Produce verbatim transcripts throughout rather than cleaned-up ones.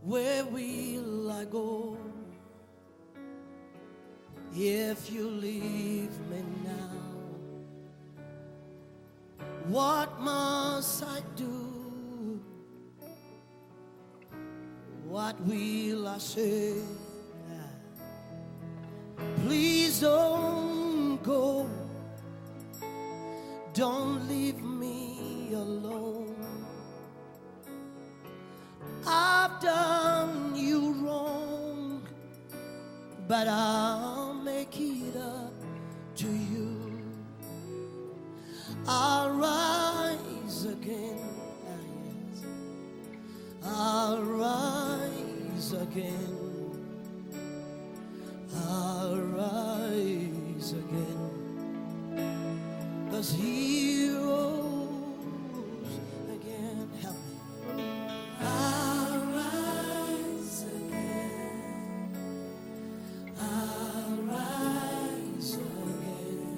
Where will I go if you leave me now? What must I do? What will I say? Please don't go. Don't leave me alone. I've done you wrong, but I'll make it up to you. I'll rise again. I'll rise again. I'll rise again. 'Cause he rose again. Help me. I'll rise again. I'll rise again.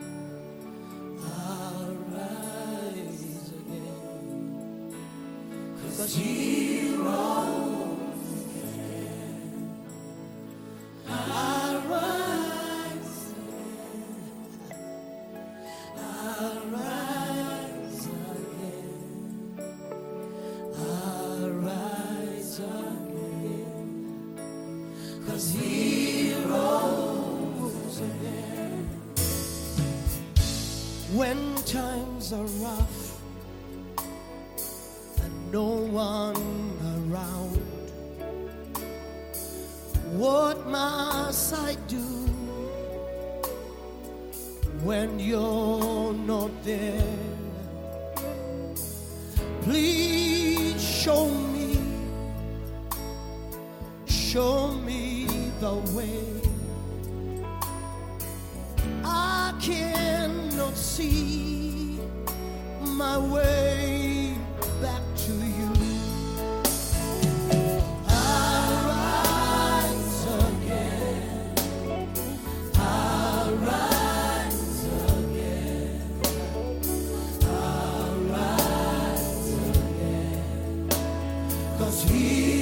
I'll rise again. 'Cause he rose again. I'll rise again. I'll rise again. I'll rise again. 'Cause he rose again. When times are rough and no one around, what must I do when you're not there? Please show me, show me the way. I cannot see my way back to you. I'll rise again. I'll rise again. I'll rise again. 'Cause he